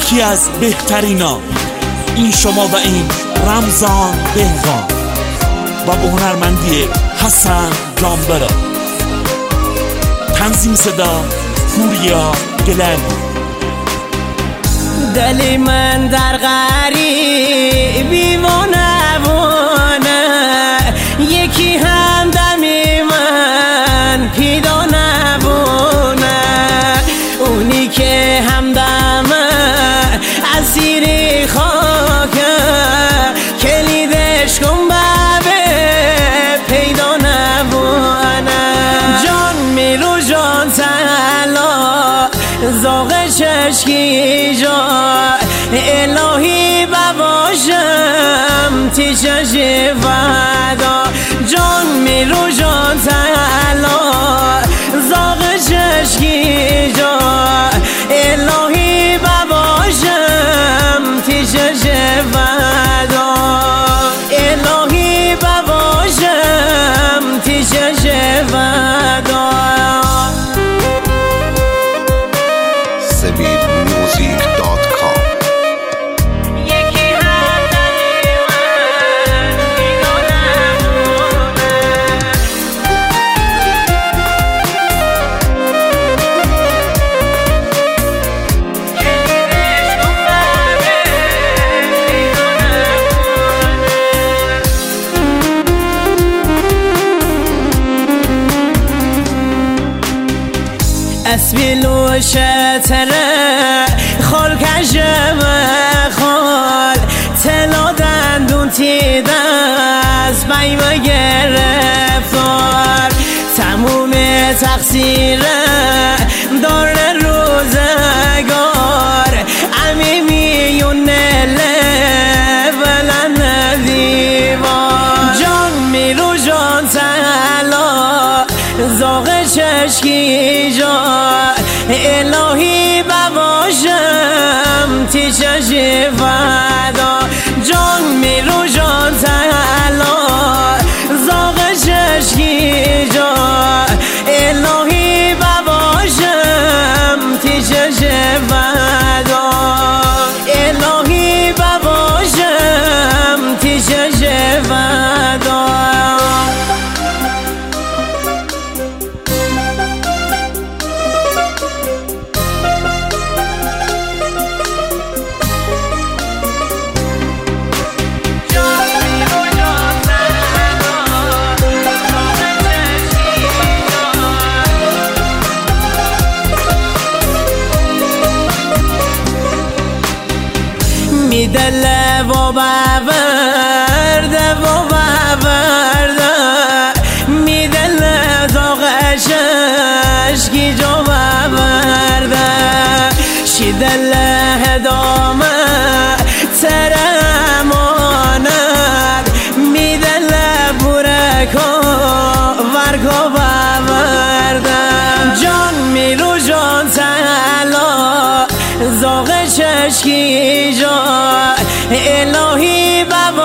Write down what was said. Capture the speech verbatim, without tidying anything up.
یکی از بهترینا، این شما و این رمضان بهقان و به هنرمندی حسن جانبرا. تنظیم صدا پوریا گلن. دلی من در غریبی و نبونه، یکی هم دمی من پیدا نبونه، اونی که همدمه اسیری خاکه، کلیدش کن ببه پیدا نبونه. جان میرو جان تلا زاغ چشکی جا، الهی بباشم تی چشی ودا. جان میرو جان تلا زاغ چشکی جا، الهی بباشم تی چشی ودا، الهی بباشم تی چشی ودا. اسبیلو شتره خال کشم خال، تلا دندون تی دست بیم گرفتار، تموم تقصیر دار روزگار، امی میونه بلند دیوار. جان میرو جان تلا زاغ چشکی جا، الهی بباشم تی چشی ودا. جان میرو جان تلا زاغ چشکی جا، الهی بباشم تی چشی ودا، الهی بباشم تی چشی ودا. میدله و ببرده و ببرده، میدله زاغش اشکی جا ببرده، شیدله هدامه ترماند، میدله بورکا ورکا ببرده. جان میرو جان تلا زاغ چشکی جا، الهی بباشم